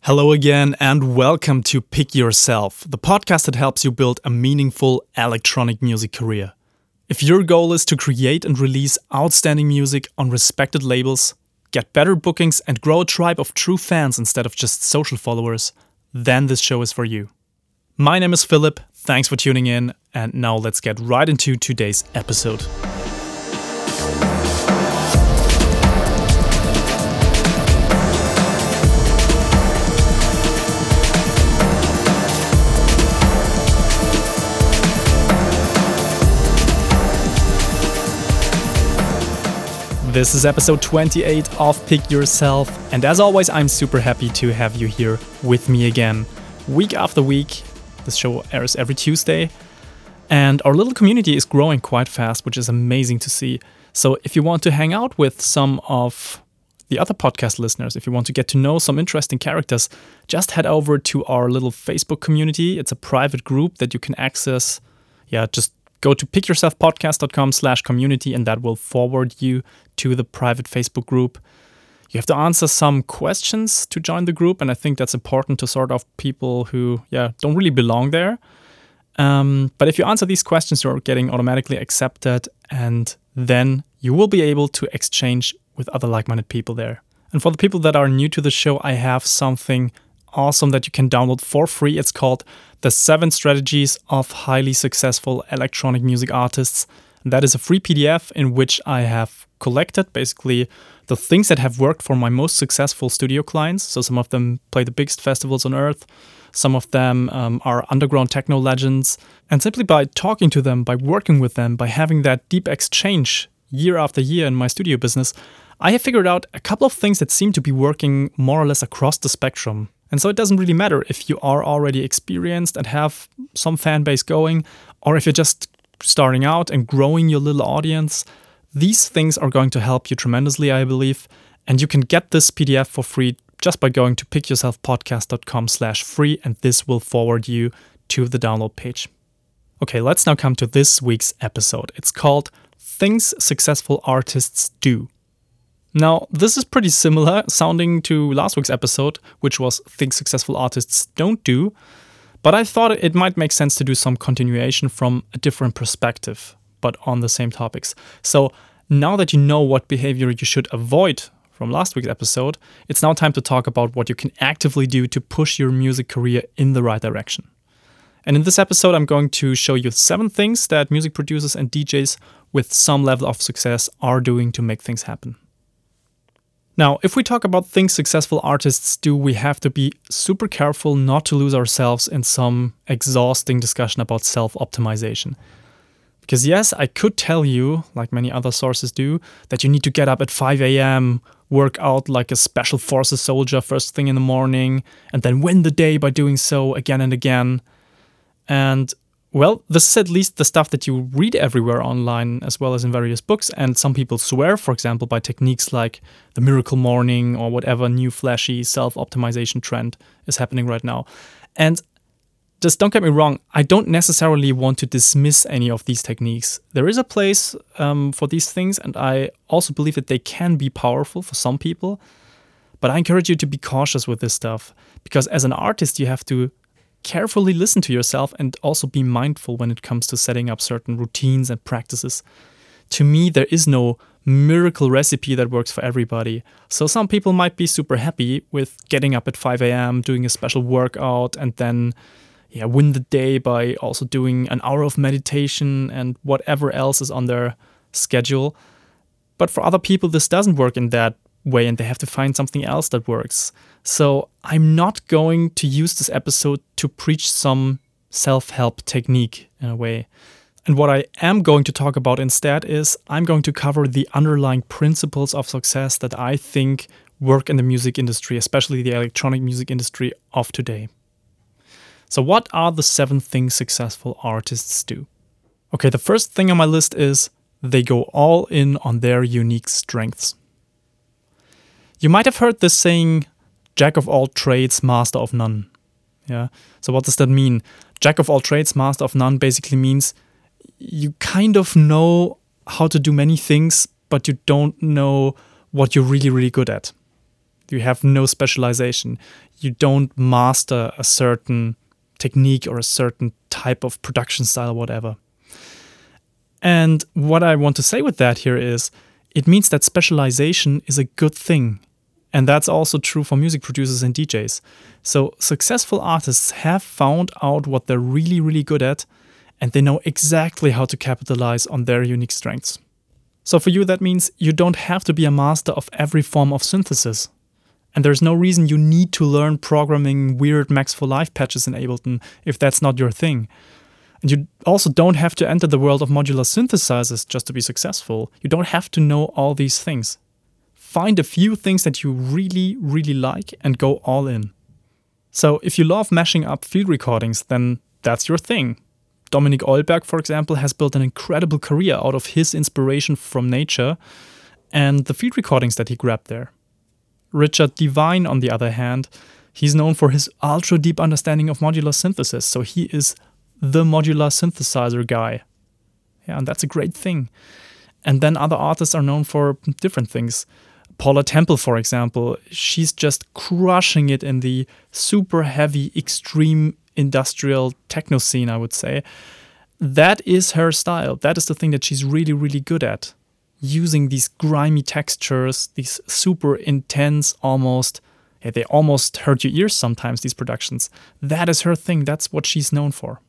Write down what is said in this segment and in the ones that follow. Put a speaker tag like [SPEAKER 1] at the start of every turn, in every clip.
[SPEAKER 1] Hello again, and welcome to Pick Yourself, the podcast that helps you build a meaningful electronic music career. If your goal is to create and release outstanding music on respected labels, get better bookings, and grow a tribe of true fans instead of just social followers, then this show is for you. My name is Philip, thanks for tuning in, and now let's get right into today's episode. This is episode 28 of Pick Yourself, and as always, I'm super happy to have you here with me again, week after week. This show airs every Tuesday, and our little community is growing quite fast, which is amazing to see. So if you want to hang out with some of the other podcast listeners, if you want to get to know some interesting characters, just head over to our little Facebook community. It's a private group that you can access. Just go to pickyourselfpodcast.com/community, and that will forward you to the private Facebook group. You have to answer some questions to join the group, and I think that's important to sort of people who don't really belong there. But if you answer these questions, you're getting automatically accepted, and then you will be able to exchange with other like-minded people there. And for the people that are new to the show, I have something awesome that you can download for free. It's called The 7 Strategies of Highly Successful Electronic Music Artists. And that is a free PDF in which I have collected basically the things that have worked for my most successful studio clients. So some of them play the biggest festivals on earth. Some of them are underground techno legends. And simply by talking to them, by working with them, by having that deep exchange year after year in my studio business, I have figured out a couple of things that seem to be working more or less across the spectrum. And so it doesn't really matter if you are already experienced and have some fan base going, or if you're just starting out and growing your little audience. These things are going to help you tremendously, I believe. And you can get this PDF for free just by going to pickyourselfpodcast.com/free, and this will forward you to the download page. Okay, let's now come to this week's episode. It's called Things Successful Artists Do. Now, this is pretty similar sounding to last week's episode, which was Things Successful Artists Don't Do, but I thought it might make sense to do some continuation from a different perspective, but on the same topics. So now that you know what behavior you should avoid from last week's episode, it's now time to talk about what you can actively do to push your music career in the right direction. And in this episode, I'm going to show you 7 things that music producers and DJs with some level of success are doing to make things happen. Now, if we talk about things successful artists do, we have to be super careful not to lose ourselves in some exhausting discussion about self-optimization. Because yes, I could tell you, like many other sources do, that you need to get up at 5 a.m., work out like a special forces soldier first thing in the morning, and then win the day by doing so again and again. And well, this is at least the stuff that you read everywhere online as well as in various books, and some people swear, for example, by techniques like the miracle morning or whatever new flashy self-optimization trend is happening right now. And just don't get me wrong, I don't necessarily want to dismiss any of these techniques. There is a place for these things, and I also believe that they can be powerful for some people, but I encourage you to be cautious with this stuff, because as an artist, you have to carefully listen to yourself and also be mindful when it comes to setting up certain routines and practices. To me, there is no miracle recipe that works for everybody. So some people might be super happy with getting up at 5 a.m., doing a special workout, and then win the day by also doing an hour of meditation and whatever else is on their schedule. But for other people, this doesn't work in that way, and they have to find something else that works. So I'm not going to use this episode to preach some self-help technique in a way. And what I am going to talk about instead is I'm going to cover the underlying principles of success that I think work in the music industry, especially the electronic music industry of today. So what are the 7 things successful artists do? Okay, the first thing on my list is they go all in on their unique strengths. You might have heard this saying, Jack of all trades, master of none. Yeah. So what does that mean? Jack of all trades, master of none basically means you kind of know how to do many things, but you don't know what you're really, really good at. You have no specialization. You don't master a certain technique or a certain type of production style or whatever. And what I want to say with that here is, it means that specialization is a good thing. And that's also true for music producers and DJs. So successful artists have found out what they're really, really good at, and they know exactly how to capitalize on their unique strengths. So for you, that means you don't have to be a master of every form of synthesis. And there's no reason you need to learn programming weird Max for Live patches in Ableton if that's not your thing. And you also don't have to enter the world of modular synthesizers just to be successful. You don't have to know all these things. Find a few things that you really, really like and go all in. So if you love mashing up field recordings, then that's your thing. Dominik Eulberg, for example, has built an incredible career out of his inspiration from nature and the field recordings that he grabbed there. Richard Devine, on the other hand, he's known for his ultra deep understanding of modular synthesis, so he is the modular synthesizer guy. Yeah, and that's a great thing. And then other artists are known for different things. Paula Temple, for example, she's just crushing it in the super heavy, extreme industrial techno scene, I would say. That is her style. That is the thing that she's really, really good at. Using these grimy textures, these super intense, they almost hurt your ears sometimes, these productions. That is her thing. That's what she's known for.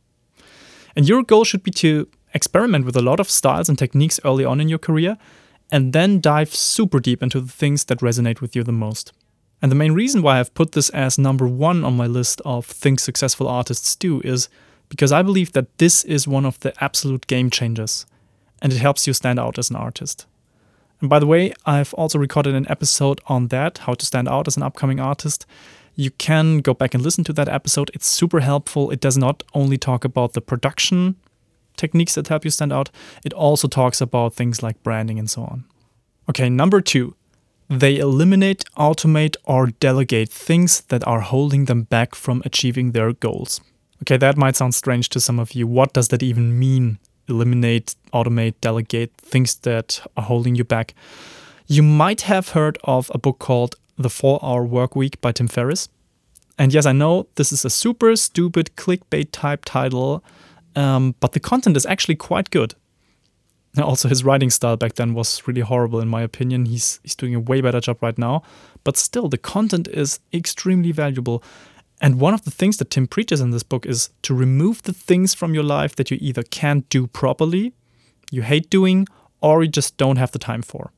[SPEAKER 1] And your goal should be to experiment with a lot of styles and techniques early on in your career, and then dive super deep into the things that resonate with you the most. And the main reason why I've put this as number 1 on my list of things successful artists do is because I believe that this is one of the absolute game changers, and it helps you stand out as an artist. And by the way, I've also recorded an episode on that, how to stand out as an upcoming artist. You can go back and listen to that episode. It's super helpful. It does not only talk about the production techniques that help you stand out, it also talks about things like branding and so on. Okay, number 2. They eliminate, automate, or delegate things that are holding them back from achieving their goals. Okay, that might sound strange to some of you. What does that even mean? Eliminate, automate, delegate, things that are holding you back. You might have heard of a book called The 4-Hour Workweek by Tim Ferriss. And yes, I know this is a super stupid clickbait type title, but the content is actually quite good. Also, his writing style back then was really horrible in my opinion. He's doing a way better job right now. But still, the content is extremely valuable. And one of the things that Tim preaches in this book is to remove the things from your life that you either can't do properly, you hate doing, or you just don't have the time for.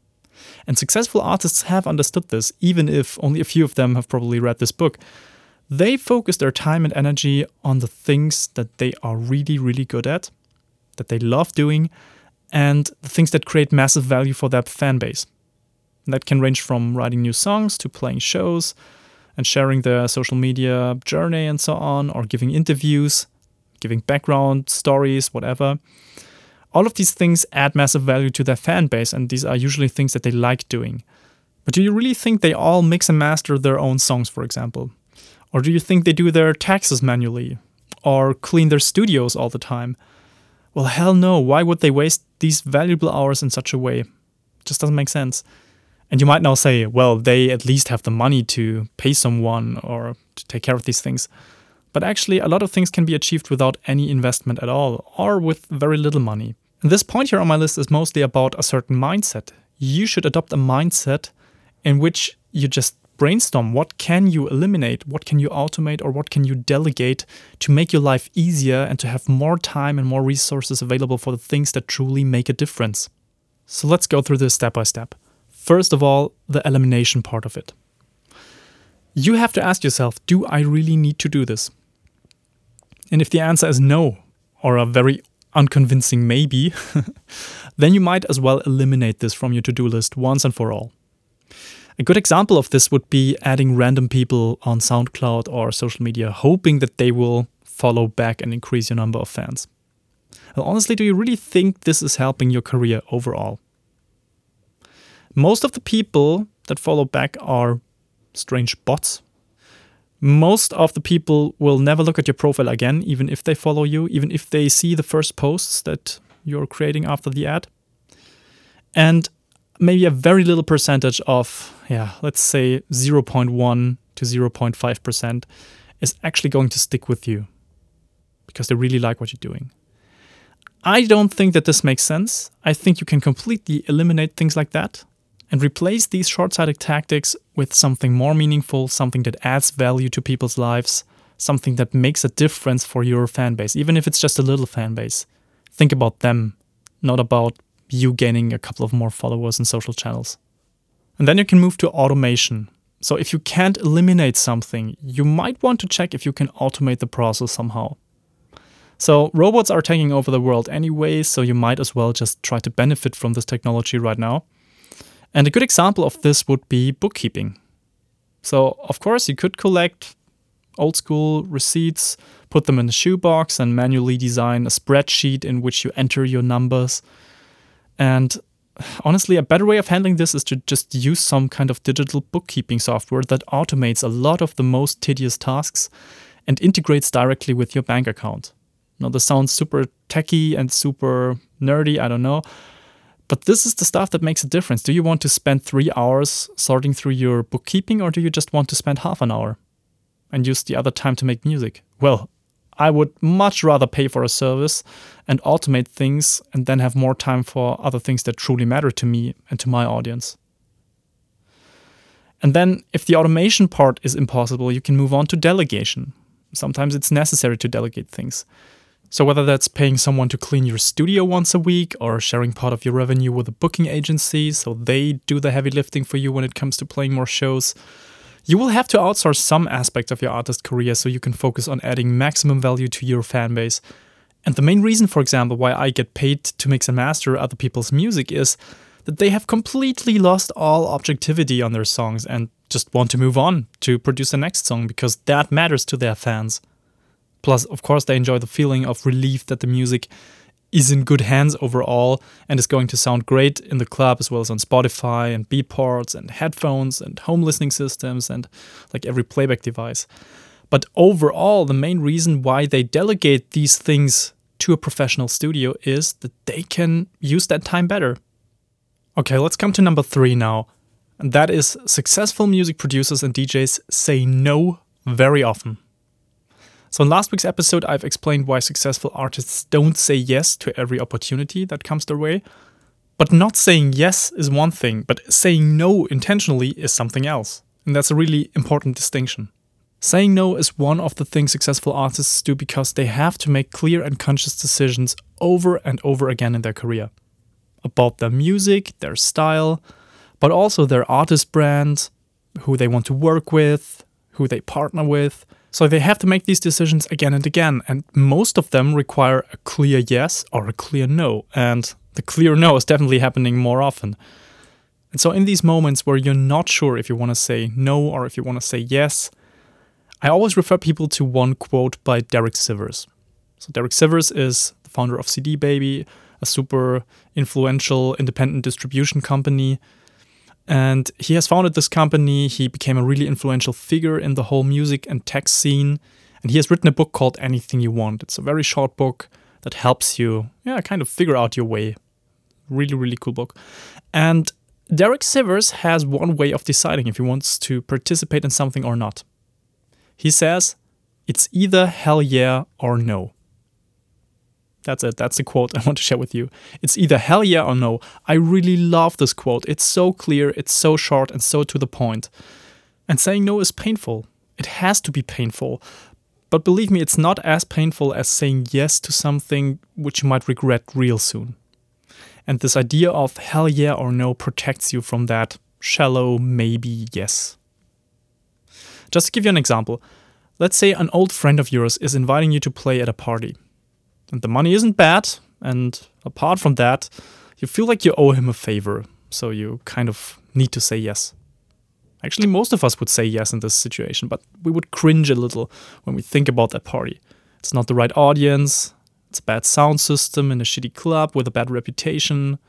[SPEAKER 1] And successful artists have understood this, even if only a few of them have probably read this book. They focus their time and energy on the things that they are really, really good at, that they love doing, and the things that create massive value for their fan base. And that can range from writing new songs to playing shows and sharing their social media journey and so on, or giving interviews, giving background stories, whatever. All of these things add massive value to their fan base, and these are usually things that they like doing. But do you really think they all mix and master their own songs, for example? Or do you think they do their taxes manually? Or clean their studios all the time? Well, hell no. Why would they waste these valuable hours in such a way? It just doesn't make sense. And you might now say, well, they at least have the money to pay someone or to take care of these things. But actually, a lot of things can be achieved without any investment at all, or with very little money. And this point here on my list is mostly about a certain mindset. You should adopt a mindset in which you just brainstorm what can you eliminate, what can you automate, or what can you delegate to make your life easier and to have more time and more resources available for the things that truly make a difference. So let's go through this step by step. First of all, the elimination part of it. You have to ask yourself, do I really need to do this? And if the answer is no, or a very unconvincing maybe, then you might as well eliminate this from your to-do list once and for all. A good example of this would be adding random people on SoundCloud or social media, hoping that they will follow back and increase your number of fans. Well, honestly, do you really think this is helping your career overall? Most of the people that follow back are strange bots. Most of the people will never look at your profile again, even if they follow you, even if they see the first posts that you're creating after the ad. And maybe a very little percentage of let's say 0.1 to 0.5% is actually going to stick with you because they really like what you're doing. I don't think that this makes sense. I think you can completely eliminate things like that and replace these short-sighted tactics with something more meaningful, something that adds value to people's lives, something that makes a difference for your fan base, even if it's just a little fan base. Think about them, not about you gaining a couple of more followers in social channels. And then you can move to automation. So if you can't eliminate something, you might want to check if you can automate the process somehow. So robots are taking over the world anyway, so you might as well just try to benefit from this technology right now. And a good example of this would be bookkeeping. So of course you could collect old school receipts, put them in a shoebox and manually design a spreadsheet in which you enter your numbers. And honestly, a better way of handling this is to just use some kind of digital bookkeeping software that automates a lot of the most tedious tasks and integrates directly with your bank account. Now, this sounds super techy and super nerdy, I don't know. But this is the stuff that makes a difference. Do you want to spend 3 hours sorting through your bookkeeping, or do you just want to spend half an hour and use the other time to make music? Well, I would much rather pay for a service and automate things and then have more time for other things that truly matter to me and to my audience. And then if the automation part is impossible, you can move on to delegation. Sometimes it's necessary to delegate things. So whether that's paying someone to clean your studio once a week or sharing part of your revenue with a booking agency so they do the heavy lifting for you when it comes to playing more shows, you will have to outsource some aspect of your artist career so you can focus on adding maximum value to your fan base. And the main reason, for example, why I get paid to mix and master other people's music is that they have completely lost all objectivity on their songs and just want to move on to produce the next song because that matters to their fans. Plus, of course, they enjoy the feeling of relief that the music is in good hands overall and is going to sound great in the club as well as on Spotify and Beatports and headphones and home listening systems and like every playback device. But overall, the main reason why they delegate these things to a professional studio is that they can use that time better. Okay, let's come to number 3 now. And that is successful music producers and DJs say no very often. So in last week's episode, I've explained why successful artists don't say yes to every opportunity that comes their way. But not saying yes is one thing, but saying no intentionally is something else. And that's a really important distinction. Saying no is one of the things successful artists do because they have to make clear and conscious decisions over and over again in their career. About their music, their style, but also their artist brand, who they want to work with, who they partner with. So they have to make these decisions again and again, and most of them require a clear yes or a clear no, and the clear no is definitely happening more often. And so in these moments where you're not sure if you want to say no or if you want to say yes, I always refer people to one quote by Derek Sivers. So Derek Sivers is the founder of CD Baby, a super influential independent distribution company. And he has founded this company. He became a really influential figure in the whole music and tech scene. And he has written a book called Anything You Want. It's a very short book that helps you, kind of figure out your way. Really, really cool book. And Derek Sivers has one way of deciding if he wants to participate in something or not. He says, it's either hell yeah or no. That's it. That's the quote I want to share with you. It's either hell yeah or no. I really love this quote. It's so clear, it's so short, and so to the point. And saying no is painful. It has to be painful. But believe me, it's not as painful as saying yes to something which you might regret real soon. And this idea of hell yeah or no protects you from that shallow maybe yes. Just to give you an example, let's say an old friend of yours is inviting you to play at a party. And the money isn't bad, and apart from that, you feel like you owe him a favor, so you kind of need to say yes. Actually, most of us would say yes in this situation, but we would cringe a little when we think about that party. It's not the right audience, it's a bad sound system in a shitty club with a bad reputation.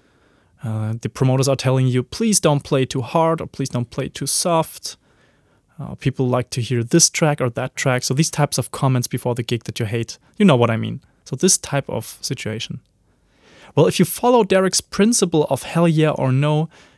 [SPEAKER 1] The promoters are telling you, please don't play too hard or please don't play too soft. People like to hear this track or that track. So these types of comments before the gig that you hate, you know what I mean. So this type of situation. Well, if you follow Derek's principle of hell yeah or no,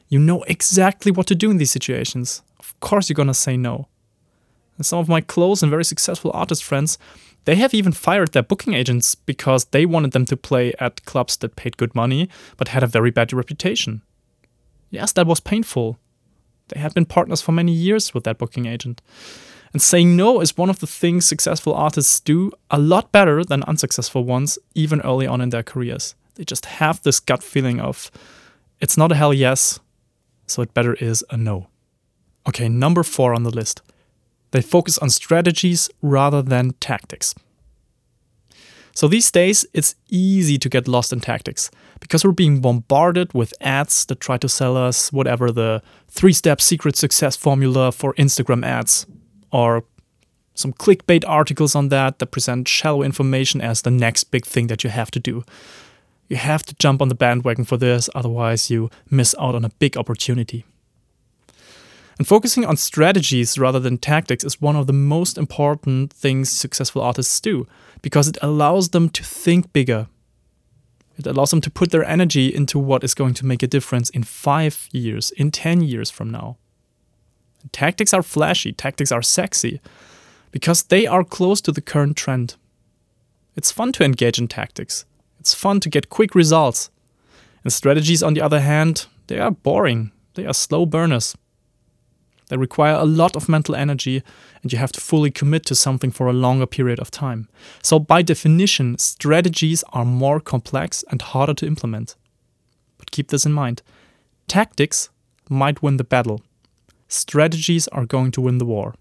[SPEAKER 1] You know exactly what to do in these situations. Of course you're gonna say no. And some of my close and very successful artist friends, they have even fired their booking agents because they wanted them to play at clubs that paid good money but had a very bad reputation. Yes, that was painful. They had been partners for many years with that booking agent. And saying no is one of the things successful artists do a lot better than unsuccessful ones, even early on in their careers. They just have this gut feeling of, it's not a hell yes, so it better is a no. Okay, number 4 on the list. They focus on strategies rather than tactics. So these days, it's easy to get lost in tactics because we're being bombarded with ads that try to sell us whatever the 3-step secret success formula for Instagram ads, or some clickbait articles on that present shallow information as the next big thing that you have to do. You have to jump on the bandwagon for this, otherwise you miss out on a big opportunity. And focusing on strategies rather than tactics is one of the most important things successful artists do, because it allows them to think bigger. It allows them to put their energy into what is going to make a difference in 5 years, in 10 years from now. And tactics are flashy, tactics are sexy, because they are close to the current trend. It's fun to engage in tactics. It's fun to get quick results. And strategies, on the other hand, they are boring. They are slow burners. They require a lot of mental energy, and you have to fully commit to something for a longer period of time. So by definition, strategies are more complex and harder to implement. But keep this in mind. Tactics might win the battle. Strategies are going to win the war.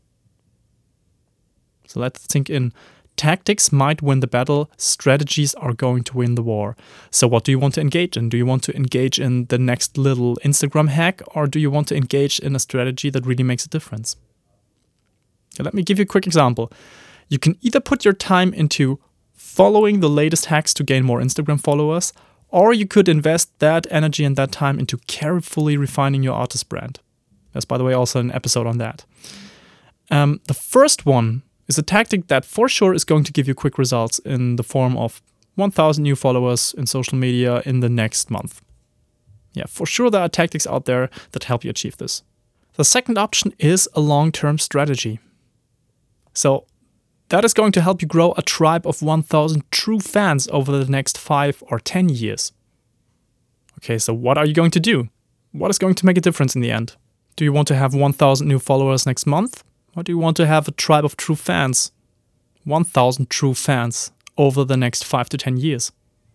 [SPEAKER 1] So let's think in. Tactics might win the battle, strategies are going to win the war. So what do you want to engage in? Do you want to engage in the next little Instagram hack, or do you want to engage in a strategy that really makes a difference? Okay, let me give you a quick example. You can either put your time into following the latest hacks to gain more Instagram followers, or you could invest that energy and that time into carefully refining your artist brand. There's, by the way, also an episode on that. The first one is a tactic that for sure is going to give you quick results in the form of 1,000 new followers in social media in the next month. Yeah, for sure there are tactics out there that help you achieve this. The second option is a long-term strategy. So that is going to help you grow a tribe of 1,000 true fans over the next 5 or 10 years. Okay, so what are you going to do? What is going to make a difference in the end? Do you want to have 1,000 new followers next month? Or do you want to have a tribe of true fans? 1,000 true fans over the next 5 to 10 years?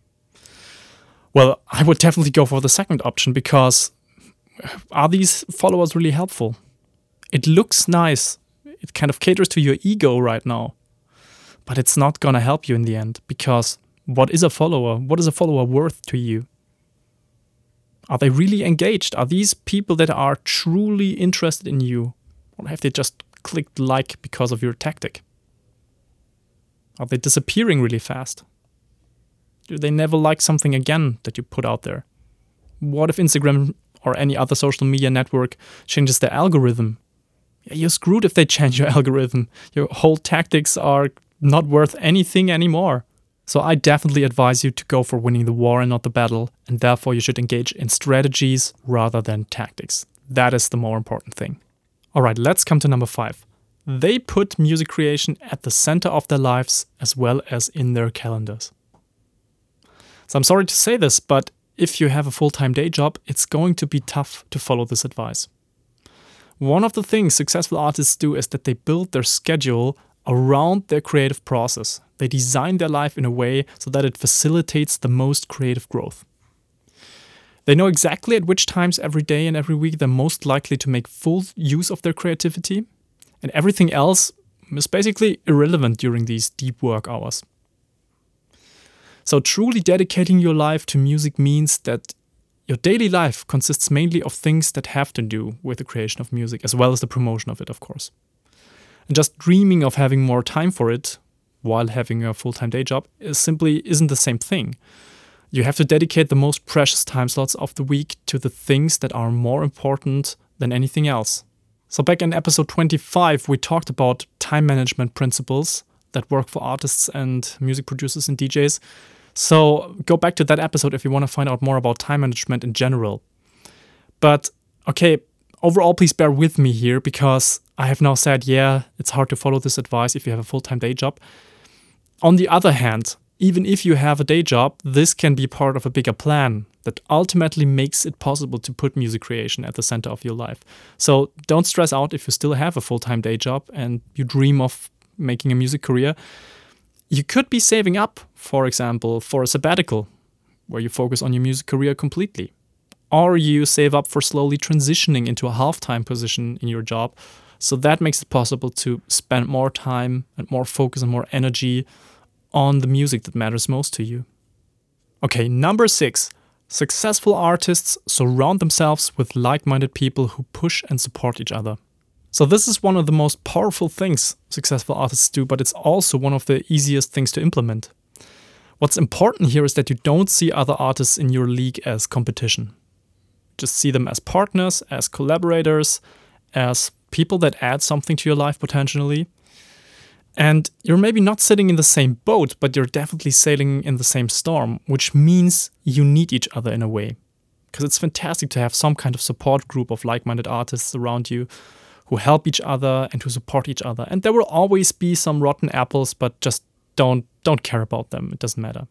[SPEAKER 1] Well, I would definitely go for the second option, because are these followers really helpful? It looks nice. It kind of caters to your ego right now. But it's not gonna help you in the end, because what is a follower? What is a follower worth to you? Are they really engaged? Are these people that are truly interested in you? Or have they just clicked like because of your tactic? Are they disappearing really fast? Do they never like something again that you put out there? What if Instagram or any other social media network changes their algorithm? Yeah, you're screwed if they change your algorithm. Your whole tactics are not worth anything anymore. So I definitely advise you to go for winning the war and not the battle, and therefore you should engage in strategies rather than tactics. That is the more important thing. Alright, let's come to number 5. They put music creation at the center of their lives as well as in their calendars. So I'm sorry to say this, but if you have a full-time day job, it's going to be tough to follow this advice. One of the things successful artists do is that they build their schedule around their creative process. They design their life in a way so that it facilitates the most creative growth. They know exactly at which times every day and every week they're most likely to make full use of their creativity, and everything else is basically irrelevant during these deep work hours. So truly dedicating your life to music means that your daily life consists mainly of things that have to do with the creation of music, as well as the promotion of it, of course. And just dreaming of having more time for it while having a full-time day job simply isn't the same thing. You have to dedicate the most precious time slots of the week to the things that are more important than anything else. So back in episode 25, we talked about time management principles that work for artists and music producers and DJs. So go back to that episode if you want to find out more about time management in general. But Okay, overall, please bear with me here because I have now said, yeah, it's hard to follow this advice if you have a full-time day job. On the other hand, even if you have a day job, this can be part of a bigger plan that ultimately makes it possible to put music creation at the center of your life. So don't stress out if you still have a full-time day job and you dream of making a music career. You could be saving up, for example, for a sabbatical where you focus on your music career completely. Or you save up for slowly transitioning into a half-time position in your job. So that makes it possible to spend more time and more focus and more energy on the music that matters most to you. Okay, number 6. Successful artists surround themselves with like-minded people who push and support each other. So this is one of the most powerful things successful artists do, but it's also one of the easiest things to implement. What's important here is that you don't see other artists in your league as competition. Just see them as partners, as collaborators, as people that add something to your life potentially. And you're maybe not sitting in the same boat, but you're definitely sailing in the same storm, which means you need each other in a way. Because it's fantastic to have some kind of support group of like-minded artists around you who help each other and who support each other. And there will always be some rotten apples, but just don't care about them. It doesn't matter.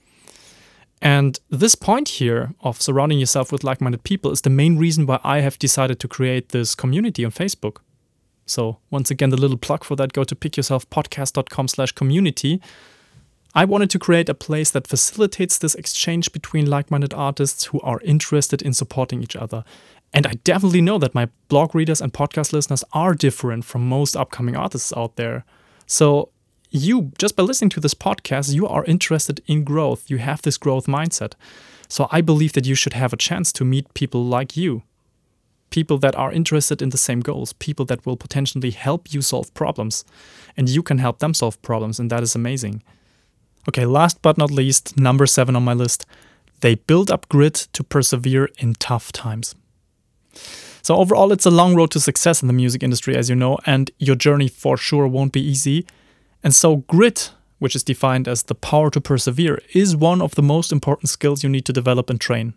[SPEAKER 1] And this point here of surrounding yourself with like-minded people is the main reason why I have decided to create this community on Facebook. So once again, the little plug for that, go to pickyourselfpodcast.com/community. I wanted to create a place that facilitates this exchange between like-minded artists who are interested in supporting each other. And I definitely know that my blog readers and podcast listeners are different from most upcoming artists out there. So you, just by listening to this podcast, you are interested in growth. You have this growth mindset. So I believe that you should have a chance to meet people like you. People that are interested in the same goals, people that will potentially help you solve problems, and you can help them solve problems, and that is amazing. Okay, last but not least, number 7 on my list, they build up grit to persevere in tough times. So overall, it's a long road to success in the music industry, as you know, and your journey for sure won't be easy. And so grit, which is defined as the power to persevere, is one of the most important skills you need to develop and train.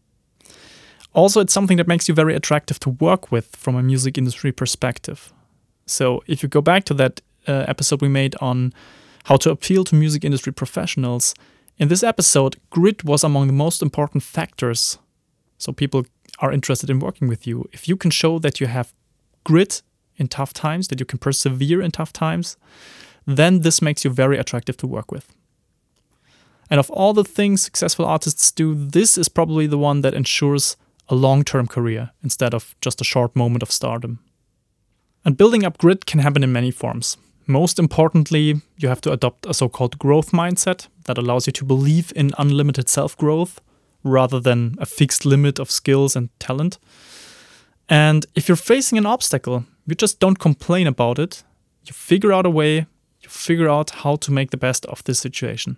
[SPEAKER 1] Also, it's something that makes you very attractive to work with from a music industry perspective. So if you go back to that episode we made on how to appeal to music industry professionals, in this episode, grit was among the most important factors. So people are interested in working with you. If you can show that you have grit in tough times, that you can persevere in tough times, then this makes you very attractive to work with. And of all the things successful artists do, this is probably the one that ensures a long-term career instead of just a short moment of stardom. And building up grit can happen in many forms. Most importantly, you have to adopt a so-called growth mindset that allows you to believe in unlimited self-growth rather than a fixed limit of skills and talent. And if you're facing an obstacle, you just don't complain about it. You figure out a way, you figure out how to make the best of this situation.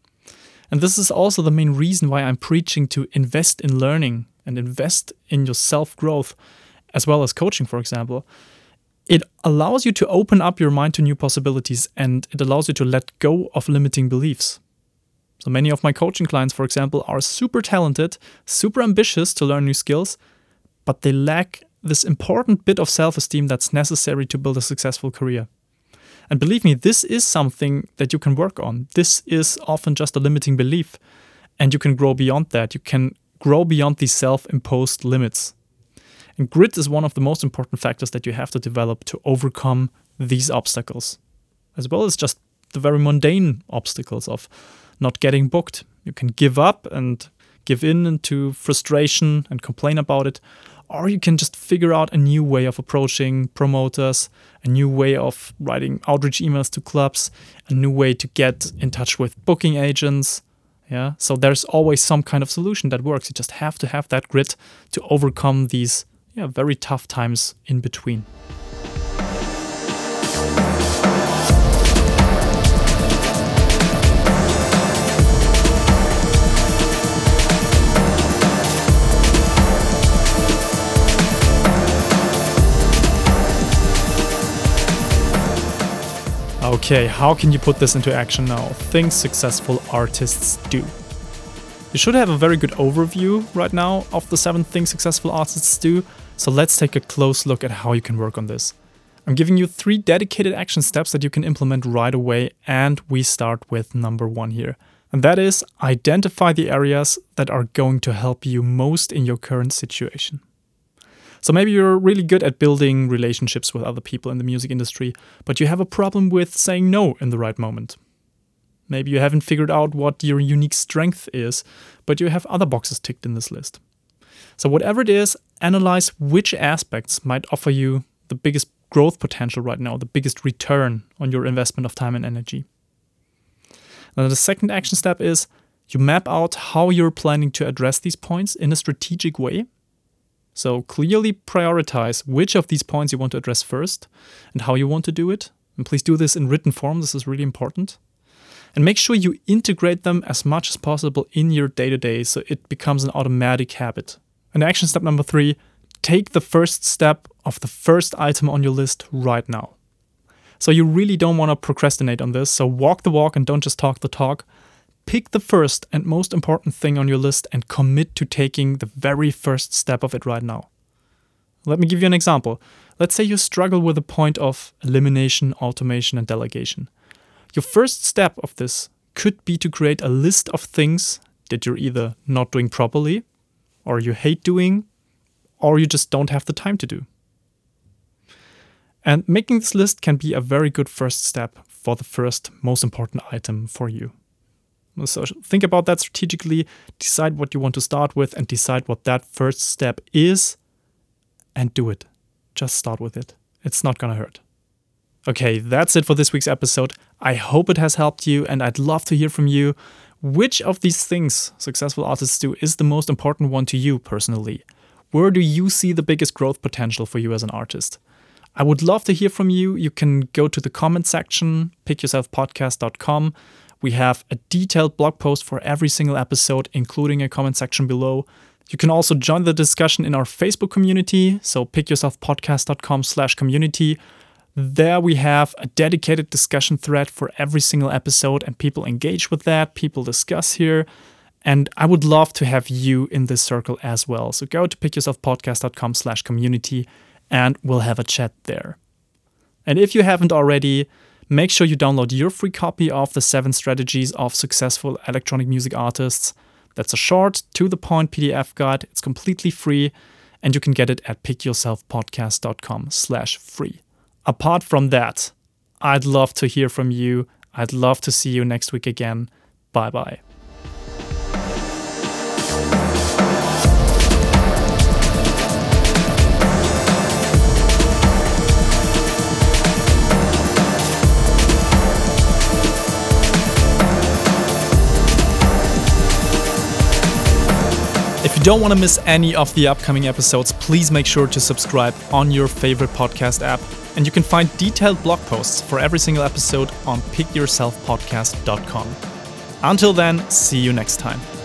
[SPEAKER 1] And this is also the main reason why I'm preaching to invest in learning and invest in your self-growth, as well as coaching, for example. It allows you to open up your mind to new possibilities, and it allows you to let go of limiting beliefs. So many of my coaching clients, for example, are super talented, super ambitious to learn new skills, but they lack this important bit of self-esteem that's necessary to build a successful career. And believe me, this is something that you can work on. This is often just a limiting belief, and you can grow beyond that. You can grow beyond these self-imposed limits. And grit is one of the most important factors that you have to develop to overcome these obstacles, as well as just the very mundane obstacles of not getting booked. You can give up and give in into frustration and complain about it, or you can just figure out a new way of approaching promoters, a new way of writing outreach emails to clubs, a new way to get in touch with booking agents. Yeah, so there's always some kind of solution that works. You just have to have that grit to overcome these very tough times in between. Okay, how can you put this into action now? Things successful artists do. You You should have a very good overview right now of the 7 things successful artists do, so let's take a close look at how you can work on this. I'm giving you 3 dedicated action steps that you can implement right away, and we start with number 1 here. And that is identify the areas that are going to help you most in your current situation. So maybe you're really good at building relationships with other people in the music industry, but you have a problem with saying no in the right moment. Maybe you haven't figured out what your unique strength is, but you have other boxes ticked in this list. So whatever it is, analyze which aspects might offer you the biggest growth potential right now, the biggest return on your investment of time and energy. Now the second action step is you map out how you're planning to address these points in a strategic way. So clearly prioritize which of these points you want to address first and how you want to do it. And please do this in written form, this is really important. And make sure you integrate them as much as possible in your day-to-day so it becomes an automatic habit. And action step number 3, take the first step of the first item on your list right now. So you really don't want to procrastinate on this, so walk the walk and don't just talk the talk. Pick the first and most important thing on your list and commit to taking the very first step of it right now. Let me give you an example. Let's say you struggle with the point of elimination, automation, and delegation. Your first step of this could be to create a list of things that you're either not doing properly, or you hate doing, or you just don't have the time to do. And making this list can be a very good first step for the first most important item for you. So think about that strategically, decide what you want to start with and decide what that first step is and do it. Just start with it. It's not gonna hurt. Okay, that's it for this week's episode. I hope it has helped you and I'd love to hear from you. Which of these things successful artists do is the most important one to you personally? Where do you see the biggest growth potential for you as an artist? I would love to hear from you. You can go to the comment section, pickyourselfpodcast.com. We have a detailed blog post for every single episode, including a comment section below. You can also join the discussion in our Facebook community, so pickyourselfpodcast.com/community. There we have a dedicated discussion thread for every single episode, and people engage with that, people discuss here. And I would love to have you in this circle as well. So go to pickyourselfpodcast.com/community and we'll have a chat there. And if you haven't already, make sure you download your free copy of the 7 Strategies of Successful Electronic Music Artists. That's a short, to-the-point PDF guide. It's completely free, and you can get it at pickyourselfpodcast.com/free. Apart from that, I'd love to hear from you. I'd love to see you next week again. Bye-bye. If you don't want to miss any of the upcoming episodes, please make sure to subscribe on your favorite podcast app. And you can find detailed blog posts for every single episode on pickyourselfpodcast.com. Until then, see you next time.